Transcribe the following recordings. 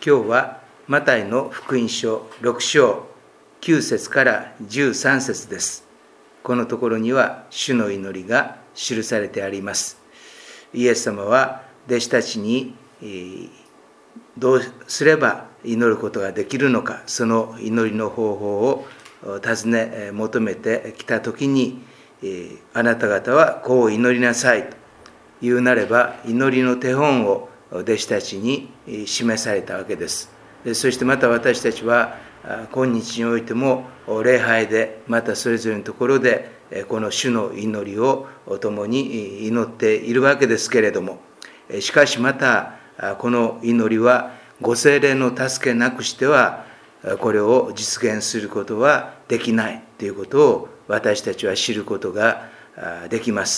今日はマタイの福音書6章9節から13節です。このところには主の祈りが記されてあります。イエス様は弟子たちにどうすれば祈ることができるのか、その祈りの方法を尋ね求めてきたときに、あなた方はこう祈りなさいと言うなれば、祈りの手本を弟子たちに示されたわけです。そしてまた私たちは今日においても礼拝で、またそれぞれのところでこの主の祈りを共に祈っているわけですけれども、しかしまたこの祈りはご聖霊の助けなくしてはこれを実現することはできないということを私たちは知ることができます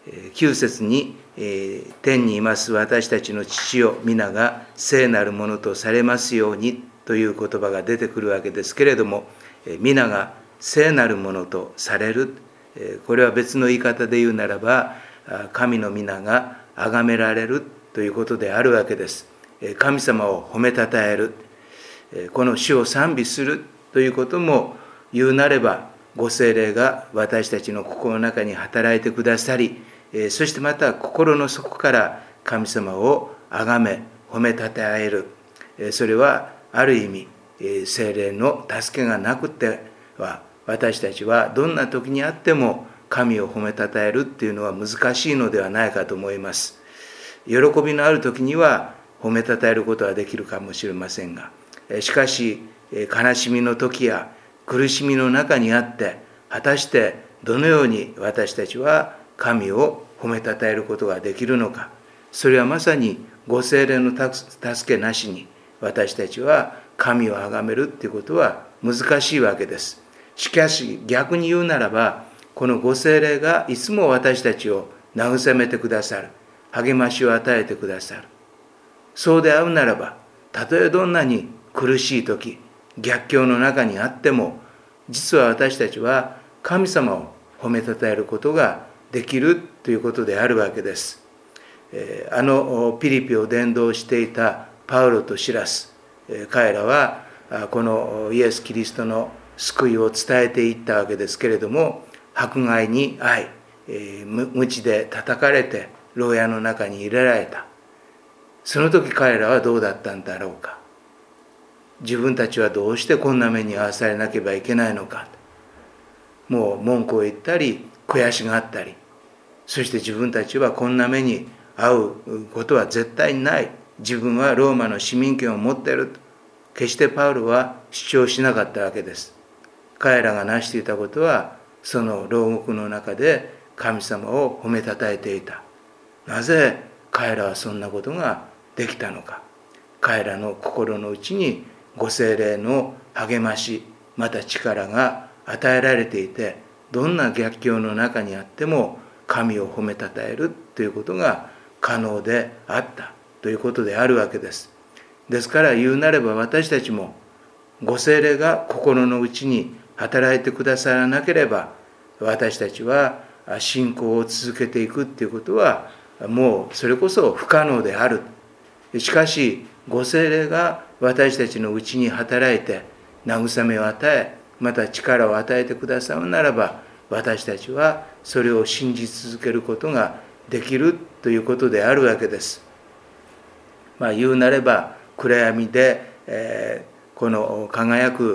。9節に天にいます私たちの父よ、皆が聖なるものとされますようにという言葉が出てくるわけですけれども、皆が聖なるものとされる、これは別の言い方で言うならば神の皆が崇められるということであるわけです。神様を褒めたたえる、この主を賛美するということも言うなれば、ご聖霊が私たちの心の中に働いてくださり、そしてまた心の底から神様を崇め褒めたたえる、それはある意味聖霊の助けがなくては私たちはどんな時にあっても神を褒めたたえるっていうのは難しいのではないかと思います。喜びのある時には褒めたたえることはできるかもしれませんが、しかし悲しみの時や苦しみの中にあって果たしてどのように私たちは神を褒めたたえることができるのか、それはまさにご聖霊の助けなしに私たちは神を崇めるということは難しいわけです。しかし逆に言うならば、このご聖霊がいつも私たちを慰めてくださる、励ましを与えてくださる。そうであるならば、たとえどんなに苦しい時、逆境の中にあっても、実は私たちは神様を褒めたたえることができるということであるわけです。ピリピを伝道していたパウロとシラス、彼らはこのイエス・キリストの救いを伝えていったわけですけれども、迫害に遭い、鞭で叩かれて牢屋の中に入れられた。その時彼らはどうだったんだろうか。自分たちはどうしてこんな目に遭わされなければいけないのか。もう文句を言ったり悔しがったり、そして自分たちはこんな目に遭うことは絶対にない、自分はローマの市民権を持っていると決してパウロは主張しなかったわけです。彼らが成していたことは、その牢獄の中で神様を褒めたたえていた。なぜ彼らはそんなことができたのか。彼らの心の内にご聖霊の励まし、また力が与えられていて、どんな逆境の中にあっても神を褒めたたえるということが可能であったということであるわけです。ですから言うなれば、私たちもご聖霊が心の内に働いてくださらなければ、私たちは信仰を続けていくということはもうそれこそ不可能である。しかしご聖霊が私たちの内に働いて慰めを与え、また力を与えてくださるならば、私たちはそれを信じ続けることができるということであるわけです。言うなれば、暗闇で、この輝く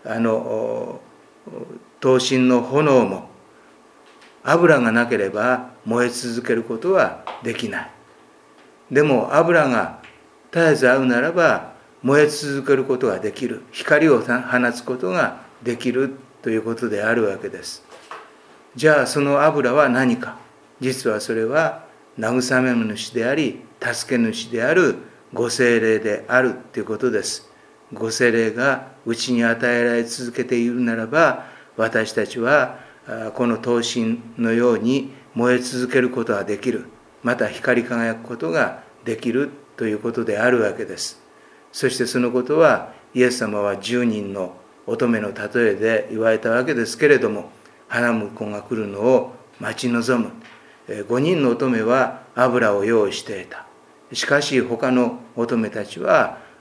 灯芯の炎も油がなければ燃え続けることはできない。でも油が絶えず合うならば燃え続けることができる、光を放つことができるということであるわけです。じゃあその油は何か。実はそれは慰め主であり助け主であるご聖霊であるということです。ご聖霊が内に与えられ続けているならば、私たちはこの灯芯のように燃え続けることができる、また光り輝くことができるということであるわけです。そしてそのことはイエス様は10人の乙女の例えで言われたわけですけれども、花婿が来るのを待ち望む。5人の乙女は油を用意していた。しかし他の乙女たちは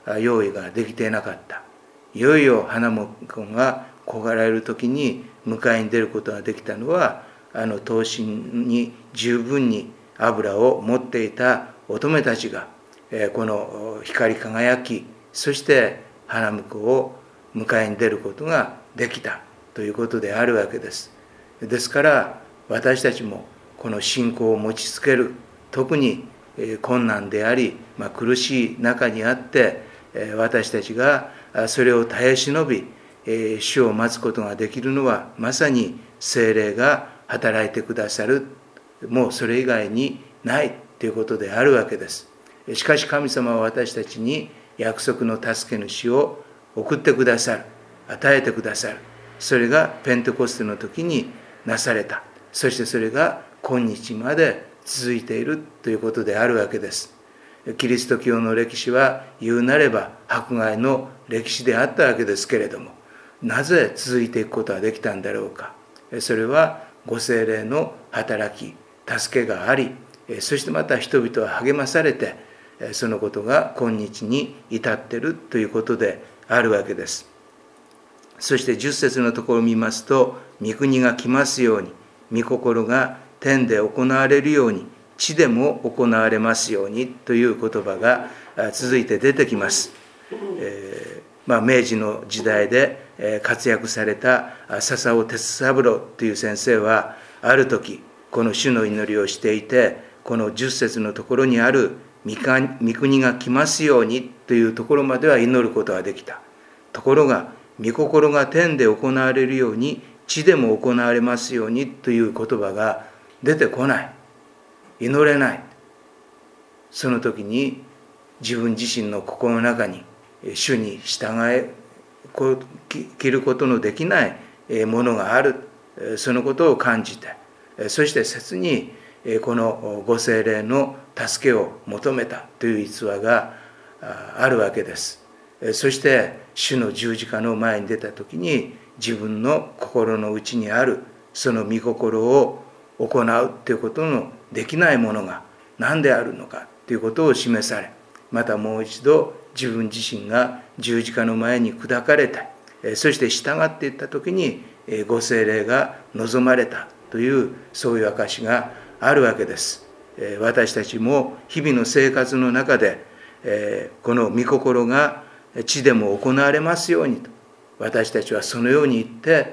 用意ができていなかった。いよいよ花婿が焦がれる時に迎えに出ることができたのは、刀身に十分に油を持っていた乙女たちがこの光り輝き、そして花婿を迎えに出ることができたということであるわけです。ですから私たちもこの信仰を持ちつける、特に困難であり、苦しい中にあって私たちがそれを耐え忍び主を待つことができるのは、まさに聖霊が働いてくださる、もうそれ以外にないということであるわけです。しかし神様は私たちに約束の助け主を送ってくださる、与えてくださる。それがペンテコステの時になされた。そしてそれが今日まで続いているということであるわけです。キリスト教の歴史は言うなれば迫害の歴史であったわけですけれども、なぜ続いていくことができたんだろうか。それはご聖霊の働き、助けがあり、そしてまた人々は励まされて、そのことが今日に至っているということであるわけです。そして10節のところを見ますと、御国が来ますように、御心が天で行われるように、地でも行われますようにという言葉が続いて出てきます。明治の時代で活躍された笹尾哲三郎という先生は、ある時この主の祈りをしていて、この10節のところにある御国が来ますようにというところまでは祈ることができた。ところが御心が天で行われるように、地でも行われますようにという言葉が出てこない、祈れない。その時に自分自身の心の中に主に従え切ることのできないものがある、そのことを感じて、そして切にこのご聖霊の助けを求めたという逸話があるわけです。そして主の十字架の前に出た時に、自分の心の内にあるその御心を行うということのできないものが何であるのかということを示され、またもう一度自分自身が十字架の前に砕かれて、そして従っていった時にご聖霊が望まれたという、そういう証があるわけです。私たちも日々の生活の中でこの御心が地でも行われますようにと、私たちはそのように言って、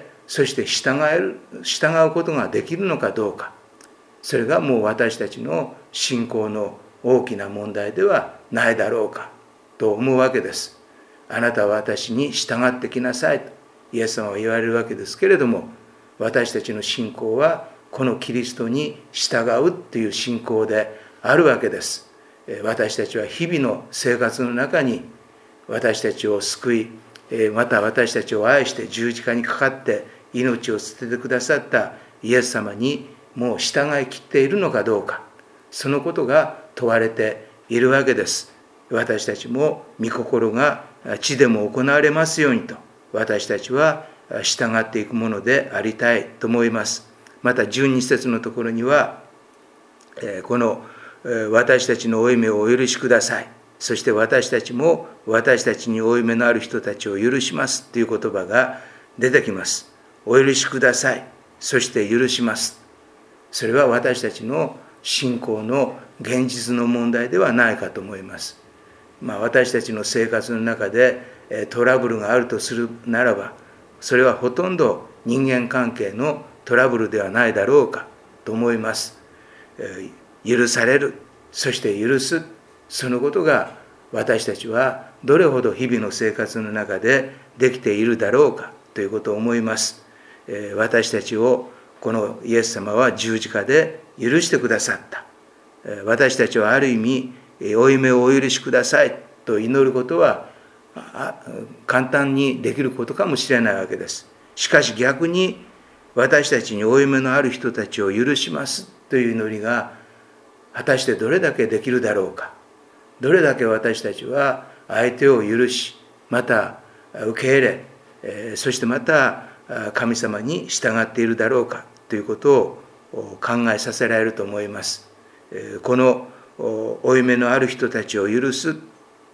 そして従うことができるのかどうか、それがもう私たちの信仰の大きな問題ではないだろうかと思うわけです。あなたは私に従ってきなさいとイエス様は言われるわけですけれども、私たちの信仰はこのキリストに従うという信仰であるわけです。私たちは日々の生活の中に私たちを救い、また私たちを愛して十字架にかかって命を捨ててくださったイエス様にもう従い切っているのかどうか、そのことが問われているわけです。私たちも御心が地でも行われますようにと、私たちは従っていくものでありたいと思います。また12節のところには、この私たちの負い目をお許しください、そして私たちも私たちに負い目のある人たちを許しますという言葉が出てきます。お許しください、そして許します。それは私たちの信仰の現実の問題ではないかと思います。私たちの生活の中でトラブルがあるとするならば、それはほとんど人間関係のトラブルではないだろうかと思います。許される、そして許す、そのことが私たちはどれほど日々の生活の中でできているだろうかということを思います。私たちをこのイエス様は十字架で許してくださった。私たちはある意味負い目をお許しくださいと祈ることは簡単にできることかもしれないわけです。しかし逆に私たちに負い目のある人たちを許しますという祈りが果たしてどれだけできるだろうか。どれだけ私たちは相手を許し、また受け入れ、そしてまた神様に従っているだろうかということを考えさせられると思います。この負い目のある人たちを許す、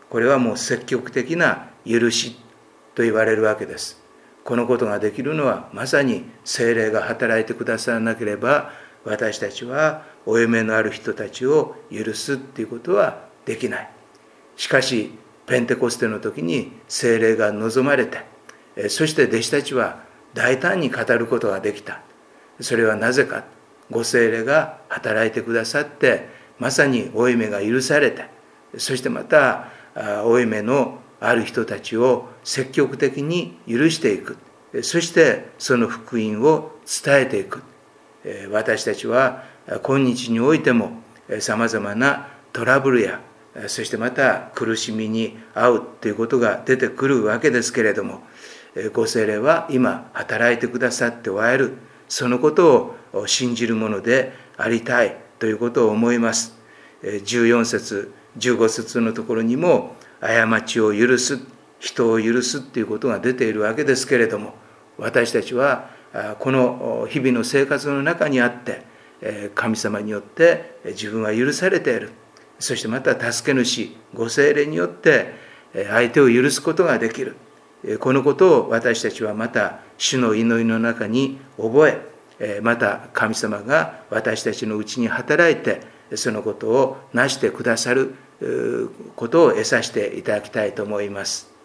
これはもう積極的な許しと言われるわけです。このことができるのはまさに聖霊が働いてくださらなければ、私たちは負い目のある人たちを許すということはできない。しかしペンテコステの時に聖霊が望まれて、そして弟子たちは大胆に語ることができた。それはなぜか、ご聖霊が働いてくださって、まさに負い目が許されて、そしてまた負い目のある人たちを積極的に許していく。そしてその福音を伝えていく。私たちは今日においてもさまざまなトラブルや、そしてまた苦しみに遭うということが出てくるわけですけれども、ご聖霊は今働いてくださっておられる。そのことを信じるものでありたいということを思います。14節15節のところにも、過ちを許す、人を許すということが出ているわけですけれども、私たちはこの日々の生活の中にあって、神様によって自分は許されている。そしてまた助け主、ご聖霊によって相手を許すことができる。このことを私たちはまた主の祈りの中に覚え、また神様が私たちのうちに働いて、そのことをなしてくださることを得させていただきたいと思います。